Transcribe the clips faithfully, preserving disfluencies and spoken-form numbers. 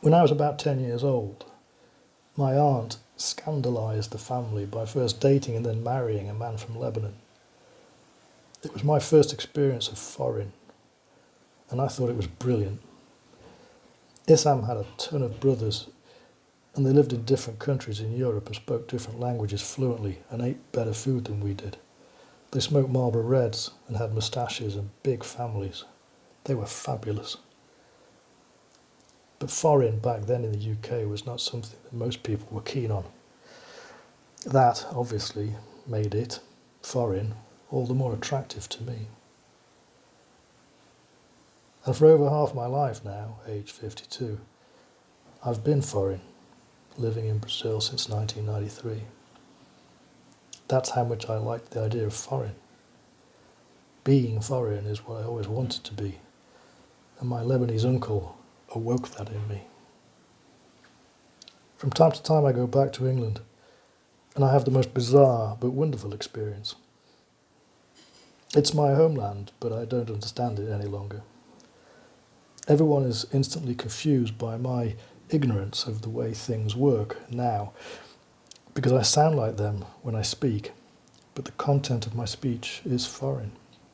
When I was about ten years old, my aunt scandalised the family by first dating and then marrying a man from Lebanon. It was my first experience of foreign, and I thought it was brilliant. Issam had a ton of brothers, and they lived in different countries in Europe and spoke different languages fluently and ate better food than we did. They smoked Marlboro Reds and had moustaches and big families. They were fabulous. But foreign back then in the U K was not something that most people were keen on. That, obviously, made it, foreign, all the more attractive to me. And for over half my life now, age fifty-two, I've been foreign, living in Brazil since nineteen ninety-three. That's how much I liked the idea of foreign. Being foreign is what I always wanted to be, and my Lebanese uncle awoke that in me. From time to time I go back to England, and I have the most bizarre but wonderful experience. It's my homeland, but I don't understand it any longer. Everyone is instantly confused by my ignorance of the way things work now, because I sound like them when I speak, but the content of my speech is foreign.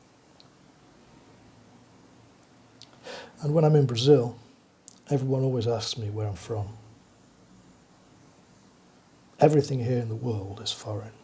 And when I'm in Brazil, everyone always asks me where I'm from. Everything here in the world is foreign.